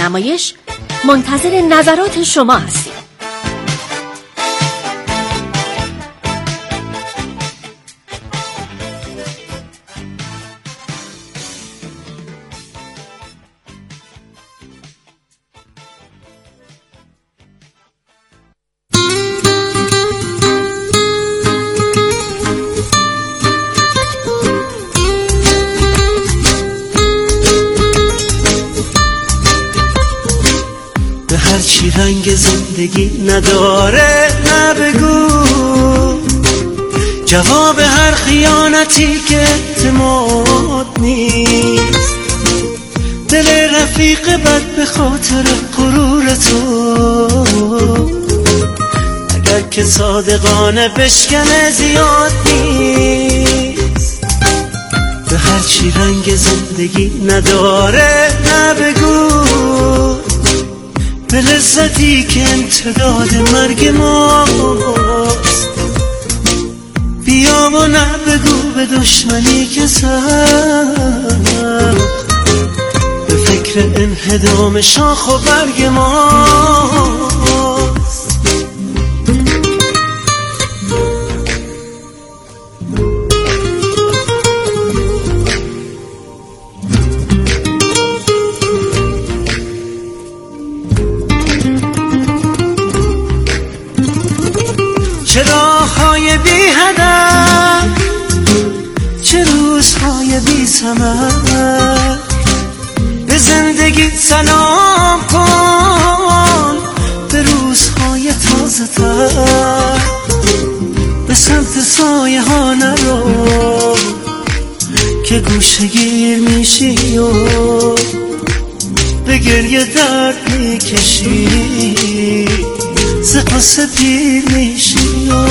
نمایش منتظر نظرات شما هستیم. هرچی رنگ زندگی نداره نبگو، جواب هر خیانتی که اعتماد نیست. دل رفیق بد به خاطر غرور تو، اگر که صادقانه بشکنه زیاد نیست. به هرچی رنگ زندگی نداره نبگو، به لذتی که امتداد مرگ ماست. بیا و نبگو به دشمنی که سخت به فکر انهدام شاخ و برگ ماست. چه راه‌های بی هدف، چه روزهای بی ثمر، به زندگی سلام کن، به روزهای تازه تر. به سمت سایه ها نرو که گوشه گیر میشی و به گریه درد میکشی، سپاس پیر میشی.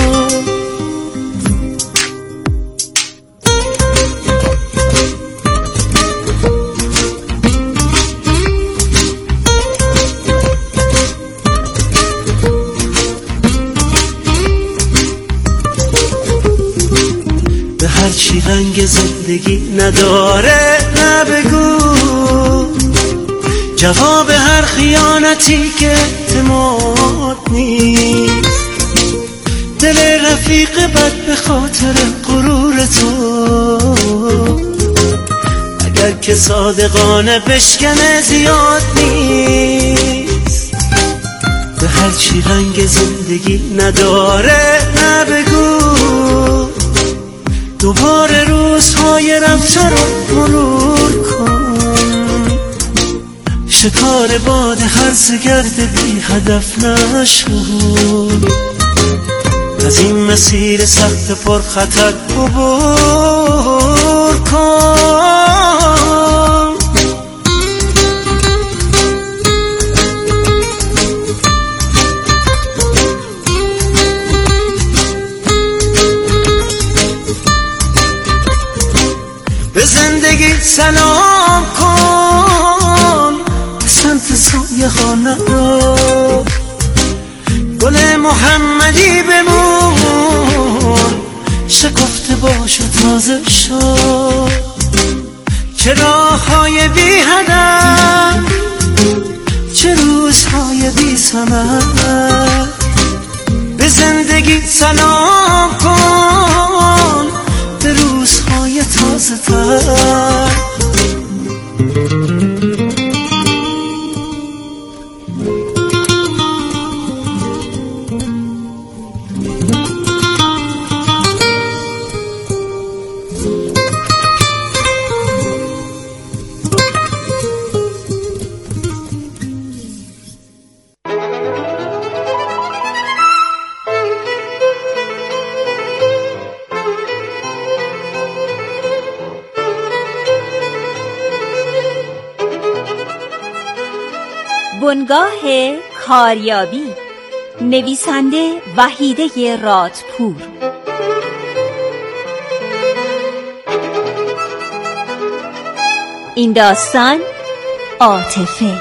به هرچی رنگ زندگی نداره نبگو، جواب هر خیانتی که اعتماد نیست. دل رفیق بد به خاطر غرور تو، اگر که صادقانه بشکنه زیاد نیست. به هرچی رنگ زندگی نداره نبگو، دوباره روزهای رفته رو مرور کن. شکار باد هرزه گرد بی هدف نشو، از این مسیر سخت پر خطر عبور کن. به زندگی سلام کن، به سمت سایه ها نرو، گل محمدی بمون، شکفته باش و تازه شو. چه راه‌های بی هدف، چه روزهای بی ثمر، به زندگی سلام کن، به روزهای تازه تر. بنگاه کاریابی، نویسنده وحیده رادپور. این داستان عاطفه.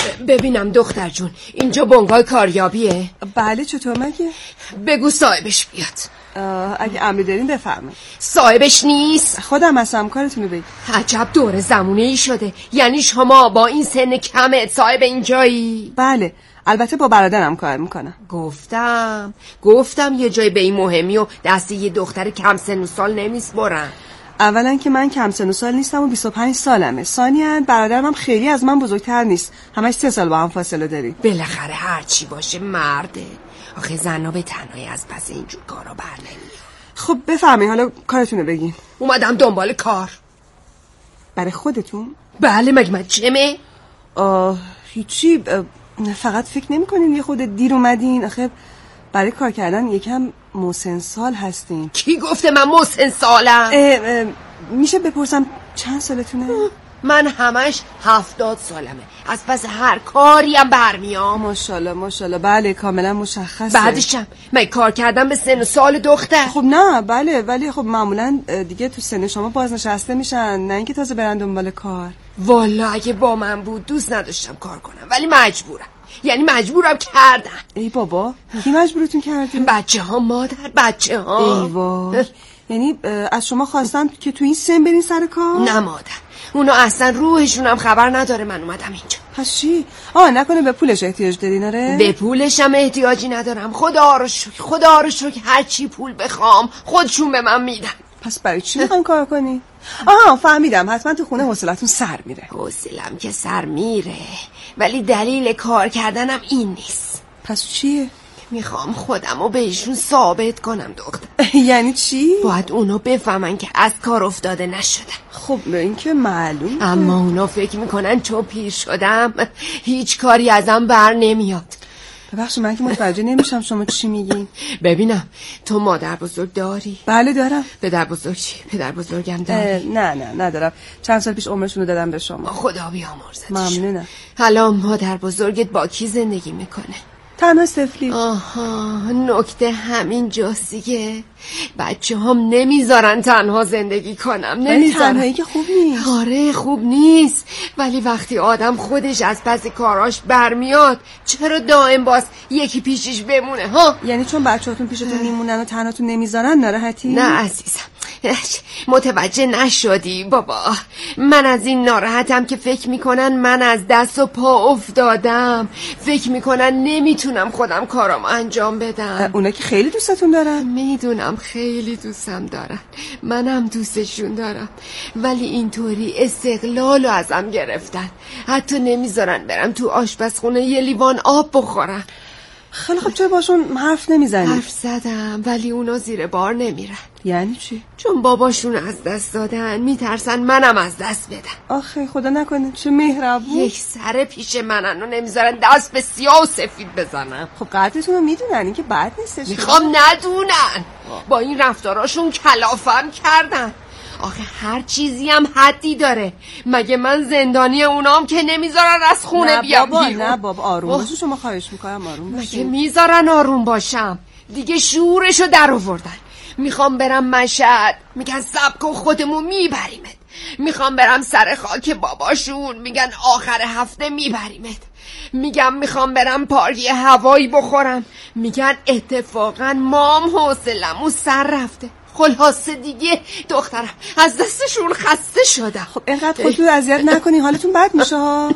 ببینم دختر جون، اینجا بنگاه کاریابیه؟ بله، چطور مگه؟ بگو صاحبش بیاد. اگه امری دارین بفرمایید. صاحبش نیست؟ خودم هستم، کارتونو بگید. عجب دور زمونه ای شده. یعنی شما با این سن کمت صاحب اینجایی؟ بله، البته با برادرم کار میکنم. گفتم یه جای به این مهمی و دست یه دختر کم سن و سال نمیسپرن. اولا که من کم سن و سال نیستم و 25 سالمه. ثانیاً برادرم هم خیلی از من بزرگتر نیست. همش 3 سال با هم فاصله داریم. بالاخره هر چی باشه مرده. آخه زنا به تنهایی از پس اینجور کارا بر نمیاد. خب بفرمایید، حالا کارتونو بگین. اومدم دنبال کار. برای خودتون؟ بله، مگه من چمه؟ هیچی، فقط فکر نمی‌کنین یه خود دیر اومدین؟ آخه برای کار کردن یکم مسن سال هستین. کی گفته من مسن سالم؟ میشه بپرسم چند سالتونه؟ من همش 70 سالمه. از پس هر کاری هم برمیام. ماشاءالله. بله، کاملا مشخصه. بعدشم من کار کردم به سن و سال دختر. خب نه، بله، ولی خب معمولا دیگه تو سن شما بازنشسته میشن، نه اینکه تازه برن دنبال کار. والا اگه با من بود دوست نداشتم کار کنم، ولی مجبورم. یعنی مجبورم کردم. ای بابا، کی مجبورتون کرده؟ بچه‌ها مادر، بچه‌ها. ای وای. یعنی از شما خواستن که تو این سن برین سر کار؟ نه مادر، اونا اصلا روحشون هم خبر نداره من اومدم اینجا. پس چی؟ نکنه به پولش احتیاج داری؟ نره؟ به پولش هم احتیاجی ندارم. خدا رو شکر هر چی پول بخوام خودشون به من میدن. پس برای چی میخوان کار کنی؟ فهمیدم، حتما تو خونه حوصلتون سر میره. حوصلم که سر میره، ولی دلیل کار کردنم این نیست. پس چیه؟ میخوام خودمو بهشون ثابت کنم دختر. یعنی چی؟ باید اونا بفهمن که از کار افتاده نشدم. خب این که معلوم. اما اونا فکر میکنن چون پیر شدم هیچ کاری ازم بر نمیاد. ببخشید من که متوجه نمیشم شما چی میگین. ببینم تو مادر بزرگ داری؟ بله دارم. پدر بزرگ چی؟ پدر بزرگم داری؟ نه ندارم. چند سال پیش عمرشونو دادم به شما. خدا بیامرزتش. ممنونم. حالا مادر بزرگت با کی زندگی میکنه؟ تنها سفلی. نکته همین جاست دیگه. بچه هم نمیذارن تنها زندگی کنم. نمیذارن. تنهایی که خوب نیست. آره خوب نیست، ولی وقتی آدم خودش از پس کاراش برمیاد چرا دائم باز یکی پیشش بمونه ها؟ یعنی چون بچه‌هاتون پیشتون میمونن و تنهاتون نمیذارن ناراحتی؟ نه عزیزم، متوجه نشدی بابا. من از این ناراحتم که فکر میکنن من از دست و پا افتادم. فکر میکنن نمیتونم خودم کارام انجام بدم. اونا که خیلی دوستتون دارن. میدونم خیلی دوستم دارن، منم دوستشون دارم، ولی اینطوری استقلالو ازم گرفتن. حتی نمیذارن برم تو آشپزخونه یه لیوان آب بخورم. خیلی خب چرا باشون حرف نمیزنی؟ حرف زدم ولی اونا زیر بار نمیرن. یعنی چی؟ چون باباشون از دست دادن، میترسن منم از دست بدن. آخه خدا نکنه، چه مهربون. یک سر پیش منن و نمیذارن دست به سیاه و سفید بزنم. خب قدرتون رو میدونن، این که بد نیستش. میخوام ندونن. با این رفتاراشون کلافم کردن. آخه هر چیزی هم حدی داره. مگه من زندانی اونام که نمیذارن از خونه بیام بیرون؟ نه بابا آروم باشو، شما خواهش میکنم آروم باشی. مگه میذارن آروم باشم؟ دیگه شورشو در آوردن. میخوام برم مشهد، میگن صبر کن خودمون میبریمت. میخوام برم سر خاک باباشون، میگن آخر هفته میبریمت. میگم میخوام برم پارک هوایی بخورم، میگن اتفاقا مام حوصله‌مو سر رفته. خلاصه دیگه دخترم از دستشون خسته شدم. خب اینقدر خودتو اذیت نکنی، حالتون بد میشه ها.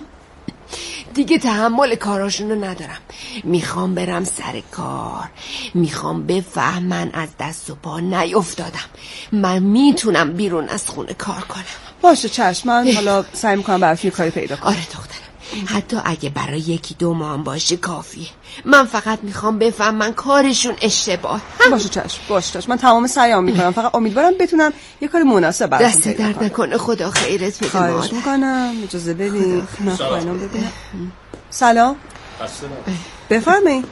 دیگه تحمل کاراشونو ندارم. میخوام برم سر کار، میخوام بفهمن از دست و پا نیفتادم. من میتونم بیرون از خونه کار کنم. باشه چشم، من حالا سعی میکنم براتون کاری پیدا کنم. آره دخترم، حتی اگه برای 1-2 ماه باشه کافیه. من فقط میخوام بفهمن کارشون اشتباه. باشه چشم، من تمام سعیام میکنم. فقط امیدوارم بتونم یه کار مناسب براتون دست درد نکنه. خدا خیرت بده. خواهش میکنم. اجازه بدید. سلام. بفرمایید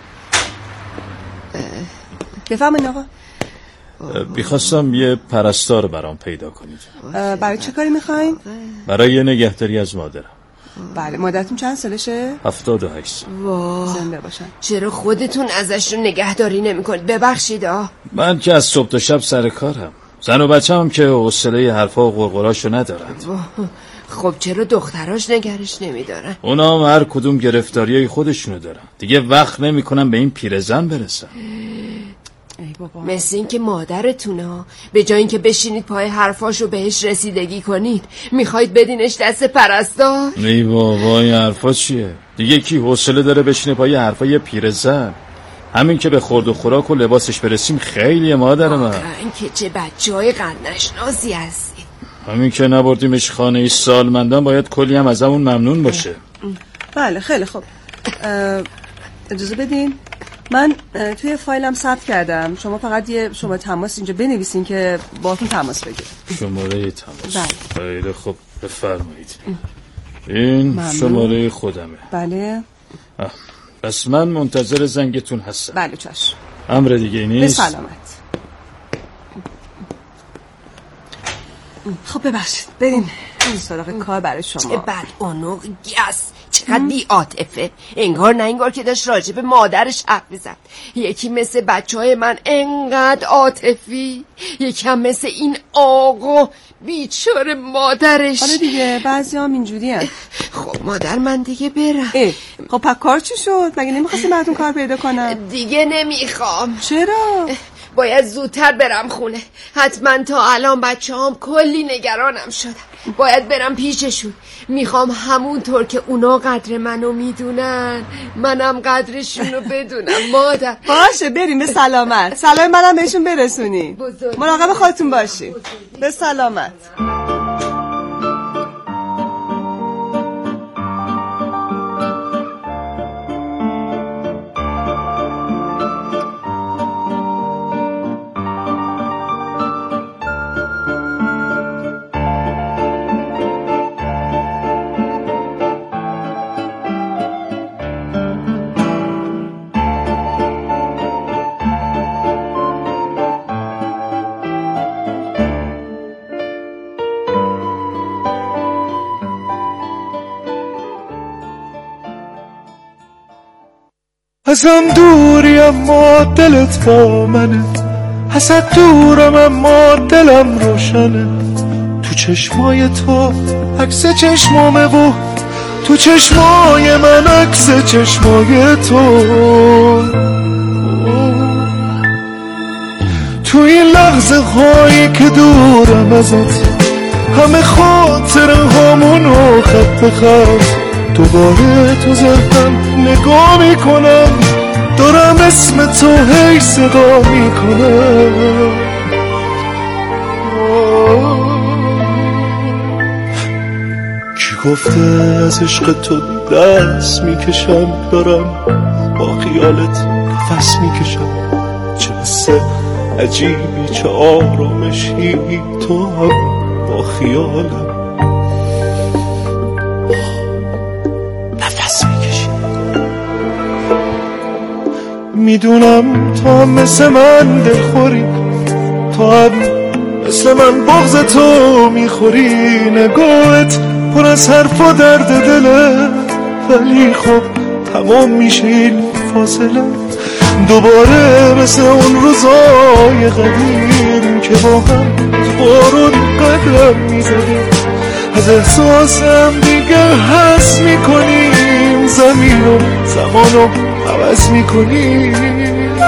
آقا. میخواستم یه پرستار برام پیدا کنید. برای چه کاری میخواین؟ برای نگهداری از مادرم. بله. مادرتون چند سالشه؟ 78. واه، زنده باشن. چرا خودتون ازشون نگهداری نمی‌کنید؟ ببخشید من که از صبح تا شب سر کارم. زن و بچه‌م که حوصله حرفا و قرقراشو ندارن. خب چرا دختراش نگرش نمیدارن؟ اونا هم هر کدوم گرفتاریای خودشونو دارن، دیگه وقت نمیکنن به این پیرزن برسن. ای بابا. مثل این که مادرتونه به جای اینکه بشینید پای حرفاشو بهش رسیدگی کنید میخواید بدینش دست پرستار؟ ای بابا این حرفا چیه؟ دیگه کی حوصله داره بشینه پای حرفای پیرزن؟ همین که به خورد و خوراک و لباسش برسیم خیلیه مادر من. این که چه بچهای قد نشناسی هستی. همین که نبردیمش خانه سالمندان باید کلی هم از همون ممنون باشه. بله خیلی خوب. اجازه بدین من توی فایلم ثبت کردم، شما فقط یه شماره تماس اینجا بنویسین که باهاتون تماس بگیرم. شماره تماس؟ بله. خیلی خوب بفرمایید. این ممنون. شماره خودمه. بله. پس من منتظر زنگتون هستم. بله چشم. امر دیگه نیست؟ به سلامت. خب ببخشید بریم این سراغ کار برای شما. چه بد اونوقی است، چقدر بی عاطفه، انگار نه انگار که داشت راجع به مادرش حرف می‌زد. یکی مثل بچهای من انقدر عاطفی، یکی هم مثل این آقا بیچاره مادرش. حالا دیگه بعضیام اینجوری هست. خب مادر من دیگه برم. خب پس کار چی شد؟ مگه نمیخواستی براتون کار پیدا کنم؟ دیگه نمیخوام. چرا؟ باید زودتر برم خونه. حتما تا الان بچه‌هام کلی نگرانم شدن. باید برم پیششون. میخوام همونطور که اونا قدر منو میدونن منم قدرشونو بدونم. مادر باشه بریم به سلامت. سلام منم بهشون برسونی. مراقب خودتون باشی. به سلامت. ازم دوری اما دلت با منه، ازت دورم اما دلم روشنه. تو چشمای تو عکس چشمامه و تو چشمای من عکس چشمای تو. تو این لحظه هایی که دورم ازت همه خاطره هامونو خط به خط دوباره تو ذهنم نگاه میکنم، دارم اسم تو هی صدا میکنم. کی گفته از عشق تو دست میکشم، دارم با خیالت نفس میکشم. چه حس عجیبی چه آرامشی تو هم با خیالم میدونم تو هم مثل من دلخوری، تو هم مثل من بغض تو میخوری. نگاهت پر از حرف و درد دله، ولی خب تمام میشه این فاصله. دوباره مثل اون روزای قدیم که با هم تو بارون قدم میزنیم. از احساسم دیگه حس میکنیم، زمین و زمانو عوض میکنیم.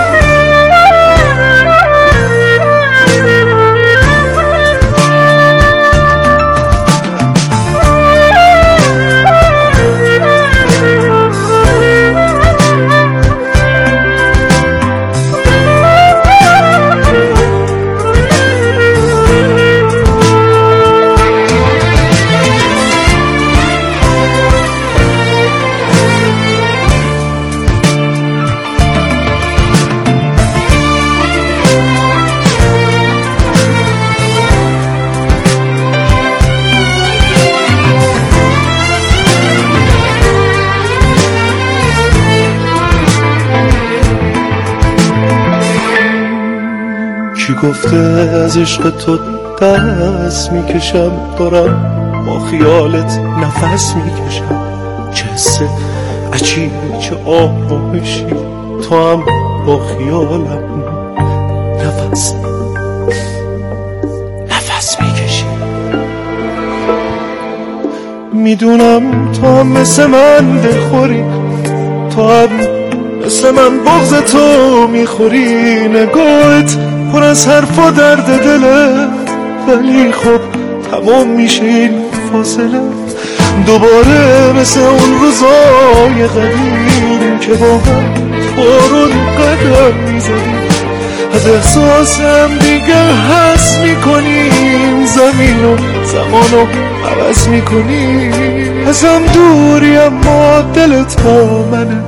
کی گفته از عشق تو دست میکشم، دارم با خیالت نفس میکشم. چه حس عجیبی چه آرامشی تو هم با خیالم نفس میکشی. میدونم تو هم مثل من دلخوری، تو هم مثل من بغض تو میخوری، نگاهت پر از حرف و درد دله، ولی خب تمام میشه این فاصله. دوباره مثل اون روزای قدیم که با هم بارون قدم میزدیم، از احساسم دیگه حس میکنیم، زمین و زمانو عوض میکنیم، ازم دوری اما دلت با منه.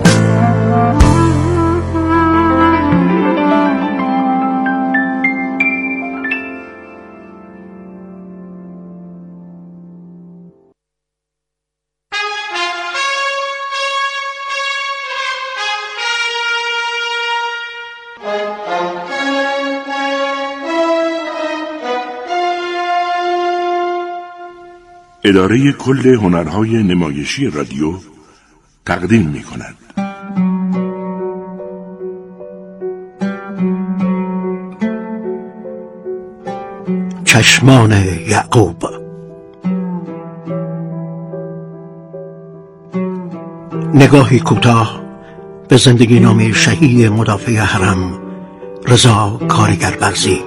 اداره کل هنرهای نمایشی رادیو تقدیم می کند. چشمان یعقوب. نگاهی کوتاه به زندگی نامه شهید مدافع حرم رضا کارگربرزی.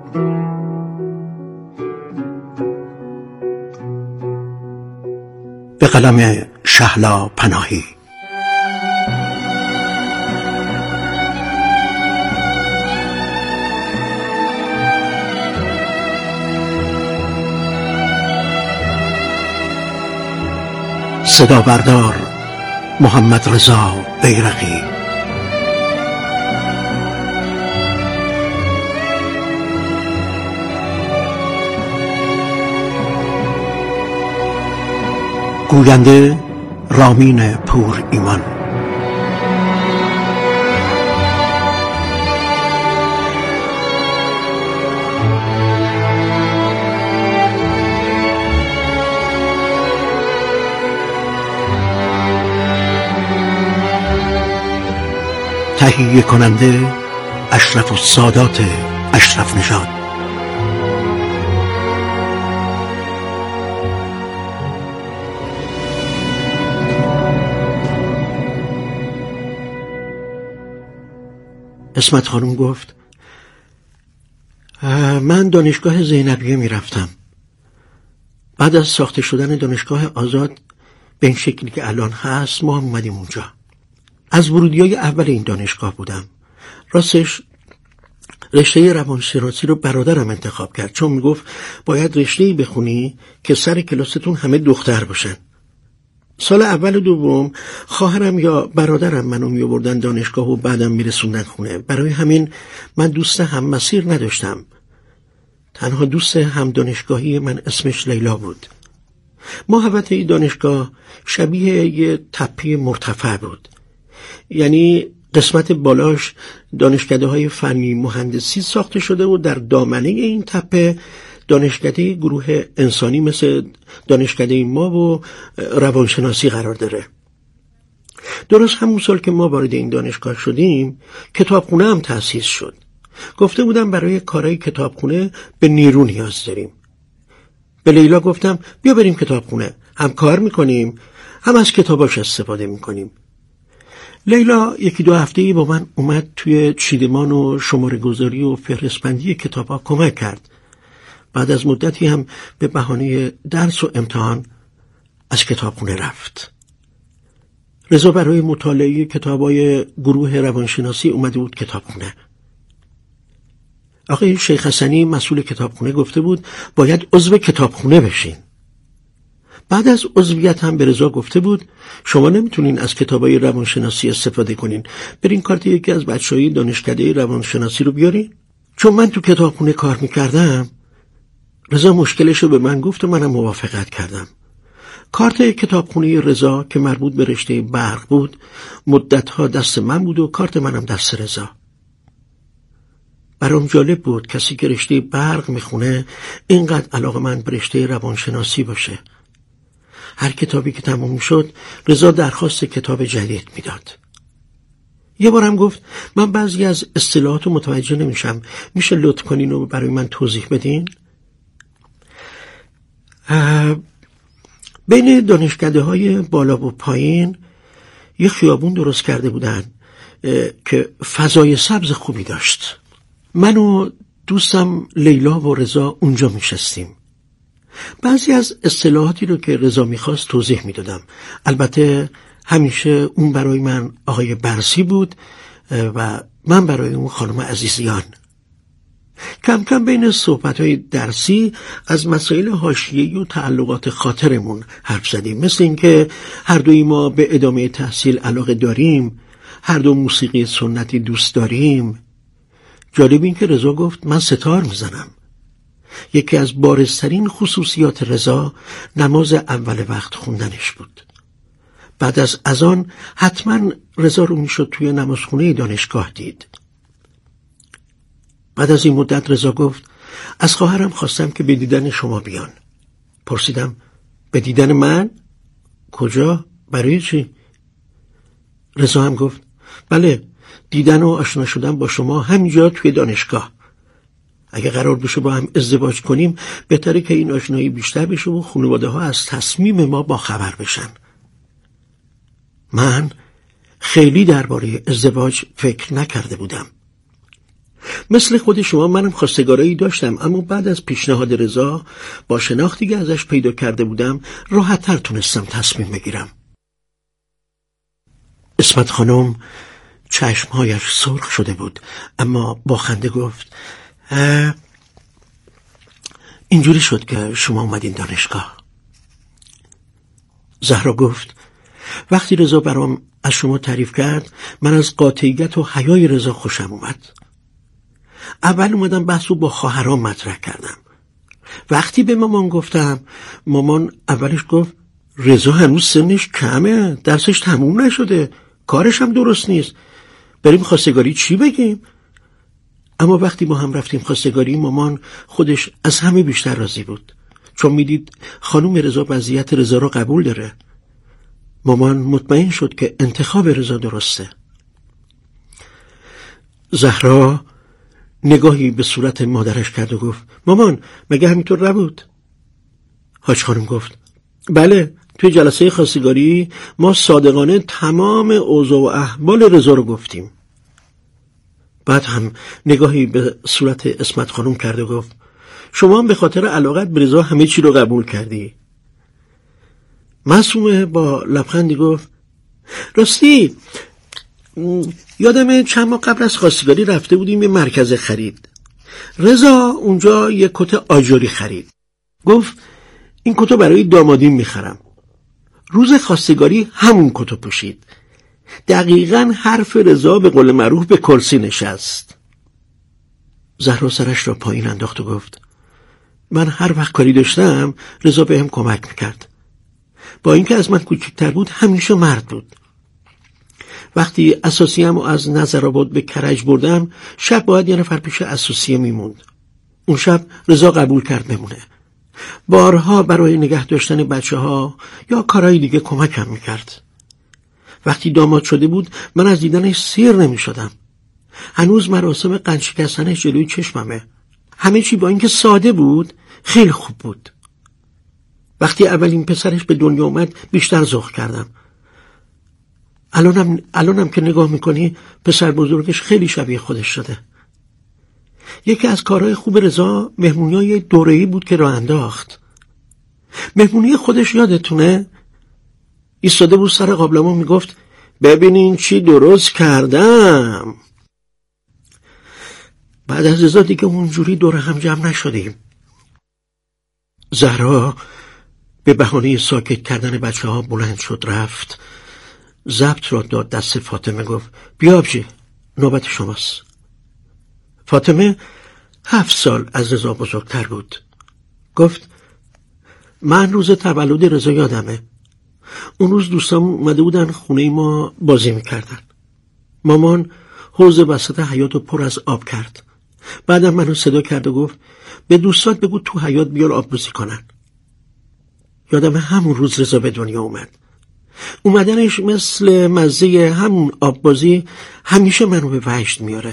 به قلم شهلا پناهی. صدا بردار محمد رضا بیرقی. گوینده رامین پور ایمان. تهیه کننده اشرف السادات اشرف نژاد. اسمت خانم گفت من دانشگاه زینبیه می رفتم. بعد از ساخته شدن دانشگاه آزاد به این شکلی که الان هست ما هم اومدیم اونجا. از ورودیای اول این دانشگاه بودم. راستش رشته روانشناسی رو برادرم انتخاب کرد، چون می گفت باید رشته‌ای بخونی که سر کلاستون همه دختر باشن. سال اول و دوم خواهرم یا برادرم منو می آوردن دانشگاه و بعدم می رسوندن خونه. برای همین من دوست هم مسیر نداشتم. تنها دوست هم دانشگاهی من اسمش لیلا بود. محوطه دانشگاه شبیه یه تپه مرتفع بود. یعنی قسمت بالاش دانشکده‌های فنی مهندسی ساخته شده و در دامنه این تپه دانشکده گروه انسانی مثل دانشکده ما و روانشناسی قرار داره. درست همون سال که ما وارد این دانشگاه شدیم کتابخونه هم تأسیس شد. گفته بودم برای کارهای کتابخونه به نیرو نیاز داریم. به لیلا گفتم بیا بریم کتابخونه، هم کار میکنیم هم از کتاباش استفاده میکنیم. لیلا یکی دو هفته‌ای با من اومد توی چیدمان و شماره گذاری و فهرستبندی کتابا کمک کرد. بعد از مدتی هم به بهانه درس و امتحان از کتابخونه رفت. رضا برای مطالعه کتابای گروه روانشناسی اومده بود کتابخونه. آقای شیخ حسنی مسئول کتابخونه گفته بود باید عضو کتابخونه بشین. بعد از عضویت هم به رضا گفته بود شما نمیتونین از کتابای روانشناسی استفاده کنین، برین کارت یکی از بچه‌های دانشکده روانشناسی رو بیارین. چون من تو کتابخونه کار میکردم رضا مشکلش رو به من گفت و منم موافقت کردم. کارت کتابخونه رضا که مربوط به رشته برق بود مدتها دست من بود و کارت منم دست رضا. برام جالب بود کسی که رشته برق میخونه اینقدر علاقه من به رشته روانشناسی باشه. هر کتابی که تموم شد رضا درخواست کتاب جدید میداد. یه بارم گفت من بعضی از اصطلاحات متوجه نمیشم، میشه لطف کنین و برای من توضیح بدین؟ بین دانشکده‌های بالا و پایین یه خیابون درست کرده بودن که فضای سبز خوبی داشت. من و دوستم لیلا و رضا اونجا میشستیم. بعضی از اصطلاحاتی رو که رضا میخواست توضیح میدادم. البته همیشه اون برای من آقای برسی بود و من برای اون خانم عزیزیان. کم کم بین صحبت‌های درسی از مسائل حاشیه‌ای و تعلقات خاطرمون حرف زدیم، مثل اینکه هر دوی ما به ادامه تحصیل علاقه داریم، هر دو موسیقی سنتی دوست داریم. جالب این که رضا گفت من ستار میزنم. یکی از بارزترین خصوصیات رضا نماز اول وقت خوندنش بود. بعد از اذان حتما رضا رو میشد توی نمازخونه دانشگاه دید. بعد از این مدت رضا گفت از خواهرم خواستم که به دیدن شما بیان. پرسیدم به دیدن من؟ کجا؟ برای چی؟ رضا هم گفت بله، دیدن و آشنا شدن با شما همینجا توی دانشگاه. اگه قرار بشه با هم ازدواج کنیم بهتره که این آشنایی بیشتر بشه و خانواده ها از تصمیم ما با خبر بشن. من خیلی درباره ازدواج فکر نکرده بودم. مثل خود شما منم خواستگارایی داشتم، اما بعد از پیشنهاد رضا با شناختی که ازش پیدا کرده بودم راحت‌تر تونستم تصمیم بگیرم. اسمت خانم چشمهایش سرخ شده بود، اما با خنده گفت اینجوری شد که شما اومدین دانشگاه. زهرا گفت وقتی رضا برام از شما تعریف کرد من از قاطعیت و حیای رضا خوشم اومد. اول اومدم بحث رو با خواهرام مطرح کردم. وقتی به مامان گفتم، مامان اولش گفت رضا هنوز سنش کمه، درسش تموم نشده، کارش هم درست نیست، بریم خواستگاری چی بگیم؟ اما وقتی ما هم رفتیم خواستگاری مامان خودش از همه بیشتر راضی بود، چون میدید خانم رضا وضعیت رضا رو قبول داره. مامان مطمئن شد که انتخاب رضا درسته. زهرا نگاهی به صورت مادرش کرد و گفت مامان مگه همینطور نبود؟ حاج خانم گفت بله، توی جلسه خواستگاری ما صادقانه تمام اوضاع و احوال رضا رو گفتیم. بعد هم نگاهی به صورت اسمت خانم کرد و گفت شما هم به خاطر علاقت به رضا همه چی رو قبول کردی. معصومه با لبخندی گفت راستی یادمه چند ماه قبل از خواستگاری رفته بودیم یه مرکز خرید. رضا اونجا یه کت آجوری خرید. گفت این کتو برای دامادیم میخرم. روز خواستگاری همون کتو پوشید. دقیقاً حرف رضا به قول معروف به کرسی نشست. زهرا سرش را پایین انداخت و گفت من هر وقت کاری داشتم رضا بهم کمک میکرد. با اینکه از من کوچکتر بود همیشه مرد بود. وقتی اساسیه‌مو از نظرآباد به کرج بردم شب باید یه نفر پیش اساسیه میموند. اون شب رضا قبول کرد بمونه. بارها برای نگه داشتن بچه‌ها یا کارهای دیگه کمکم میکرد. وقتی داماد شده بود من از دیدنش سیر نمیشدم. هنوز مراسم قند شکستنش جلوی چشممه. همه چی با اینکه ساده بود خیلی خوب بود. وقتی اولین پسرش به دنیا اومد بیشتر ذوق کردم. الانم که نگاه میکنی پسر بزرگش خیلی شبیه خودش شده. یکی از کارهای خوب رضا مهمونیای دوره‌ای بود که راه انداخت. مهمونی خودش یادتونه؟ ایستاده بود سر قابلمو میگفت ببینین چی درست کردم. بعد از رضا دیگه اونجوری دور هم جمع نشدیم. زهرا به بهانه ساکت کردن بچه ها بلند شد رفت. ضبط را داد دست فاطمه. گفت بیا آبجی، نوبت شماست. فاطمه 7 سال از رضا بزرگتر بود. گفت من روز تولد رضا یادمه. اون روز دوستام اومده بودن خونه ما بازی میکردن. مامان حوض وسط حیاط رو پر از آب کرد. بعدم منو صدا کرد و گفت به دوستات بگو تو حیاط بیار آب بازی کنن. یادمه همون روز رضا به دنیا اومد. اومدنش مثل مزه همون آب بازی همیشه منو به وجد میاره.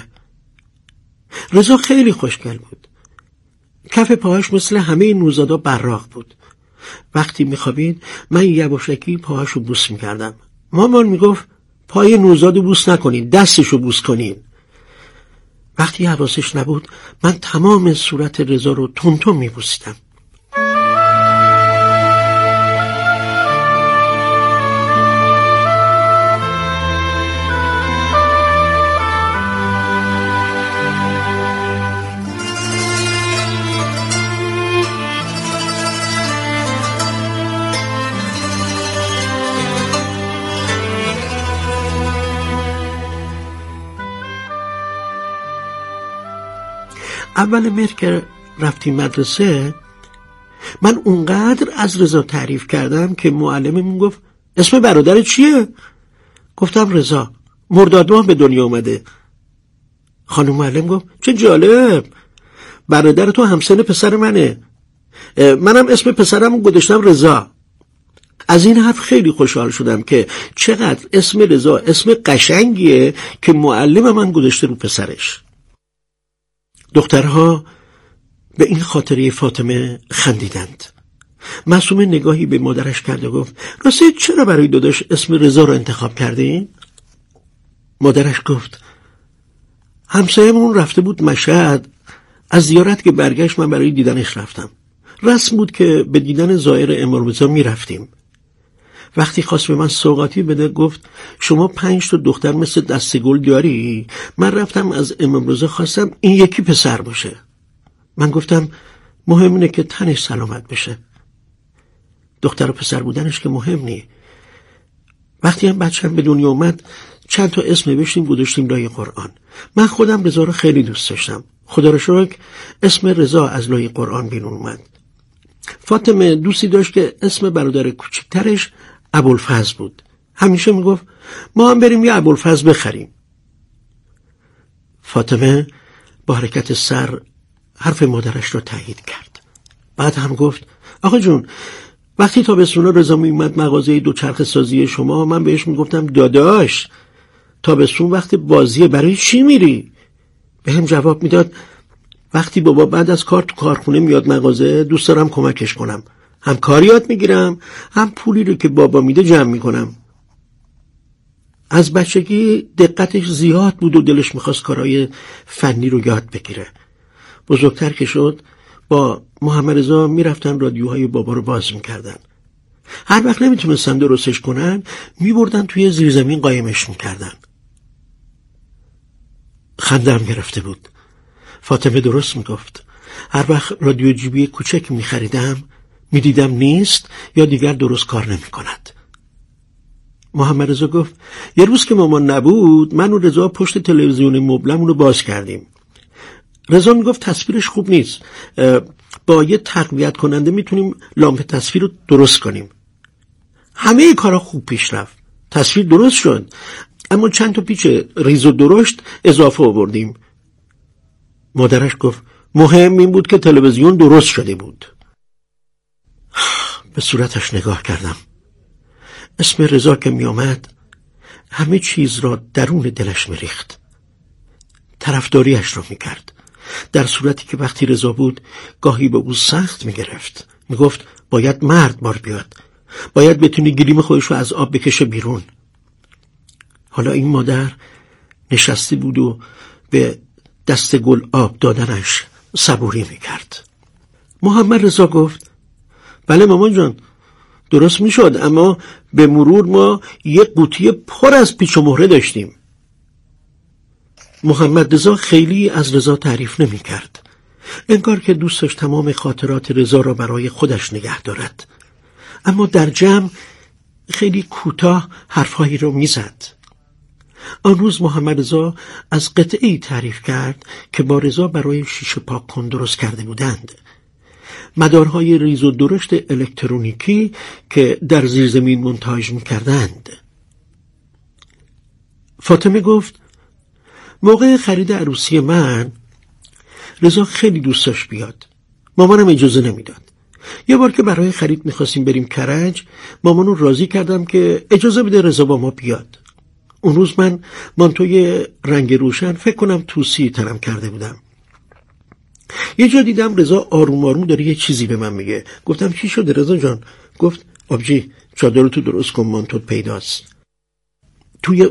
رضا خیلی خوشگل بود. کف پاهاش مثل همه نوزادا براق بود. وقتی میخوابید من یواشکی پاهاشو بوس میکردم. مامان میگفت پای نوزادو بوس نکنین، دستشو بوس کنین. وقتی حواسش نبود من تمام صورت رضا رو تون میبوسیدم. اول مهر که رفتیم مدرسه من اونقدر از رضا تعریف کردم که معلممون گفت اسم برادر چیه؟ گفتم رضا، مرداد ماه به دنیا اومده. خانم معلم گفت چه جالب، برادر تو همسن پسر منه. منم اسم پسرم گذاشتم رضا. از این حرف خیلی خوشحال شدم که چقدر اسم رضا اسم قشنگیه که معلم من گذاشته رو پسرش. دخترها به این خاطره فاطمه خندیدند. معصومه نگاهی به مادرش کرد و گفت راستی چرا برای داداش اسم رضا رو انتخاب کردین؟ مادرش گفت همسایه‌مون رفته بود مشهد، از زیارت که برگشت من برای دیدنش رفتم. رسم بود که به دیدن زائر امام رضا می رفتیم. وقتی خواست به من سوغاتی بده گفت شما 5 تا دختر مثل دسته گل داری؟ من رفتم از امام رضا خواستم این یکی پسر باشه. من گفتم مهم اینه که تنش سلامت بشه، دختر و پسر بودنش که مهم نی. وقتی هم بچه‌م به دنیا اومد چند تا اسم نوشتیم گذاشتیم لای قرآن. من خودم رضا رو خیلی دوست داشتم. خدا رو شکر اسم رضا از لای قرآن بیرون اومد. فاطمه دوستی داشت که اسم برادر کوچکترش ابوالفضل بود. همیشه میگفت ما هم بریم یه ابوالفضل بخریم. فاطمه با حرکت سر حرف مادرش رو تایید کرد. بعد هم گفت آقا جون، وقتی تابستونا رضا میومد مغازه دوچرخه سازی شما، من بهش میگفتم داداش تابستون وقت بازیه، برای چی میری؟ به هم جواب میداد وقتی بابا بعد از کار تو کارخونه میاد مغازه دوست دارم کمکش کنم، هم کار یاد میگیرم هم پولی رو که بابا میده جمع میکنم. از بچگی دقتش زیاد بود و دلش میخواست کارهای فنی رو یاد بگیره. بزرگتر که شد با محمد رضا میرفتن رادیوهای بابا رو باز میکردن. هر وقت نمیتونستن درستش کنن میبردن توی زیرزمین قایمش میکردن. خندم گرفته بود. فاطمه درست میگفت. هر وقت رادیو جیبی کوچک میخریدم میدیدم نیست یا دیگر درست کار نمیکند. محمد رضا گفت یه روز که مامان نبود من و رضا پشت تلویزیون مبلمون رو باز کردیم. رضا میگفت تصویرش خوب نیست، با یه تقویت کننده میتونیم لامپ تصویر رو درست کنیم. همه کارا خوب پیش رفت، تصویر درست شد، اما چند تا پیچ ریز و درشت اضافه آوردیم. مادرش گفت مهم این بود که تلویزیون درست شده بود. به صورتش نگاه کردم. اسم رضا که می آمد همه چیز را درون دلش می ریخت. طرفداریش را می کرد، در صورتی که وقتی رضا بود گاهی به او سخت می گرفت. می گفت باید مرد بار بیاد، باید بتونی گلیم خودش رو از آب بکشه بیرون. حالا این مادر نشسته بود و به دست گل آب دادنش صبوری می کرد. محمد رضا گفت بله مامان جان درست می شد، اما به مرور ما یک قوطی پر از پیچ و مهره داشتیم. محمد رضا خیلی از رضا تعریف نمی کرد، انگار که دوست داشت تمام خاطرات رضا را برای خودش نگه دارد، اما در جمع خیلی کوتاه حرفهایی را می زد. آن روز محمد رضا از قطعه‌ای تعریف کرد که با رضا برای شیشه پاک کن درست کرده بودند. مدارهای ریز و درشت الکترونیکی که در زیر زمین مونتاژ می‌کردند. فاطمه گفت موقع خرید عروسی من رضا خیلی دوست داشت بیاد، مامانم اجازه نمیداد. یه بار که برای خرید می‌خواستیم بریم کرج، مامانو راضی کردم که اجازه بده رضا با ما بیاد. اون روز من مانتوی رنگ روشن فکر کنم توسی تنم کرده بودم. یه جا دیدم رضا آروم آروم داره یه چیزی به من میگه. گفتم چی شده رضا جان؟ گفت آبجی چادرتو درست کن، مانتوت پیداست. توی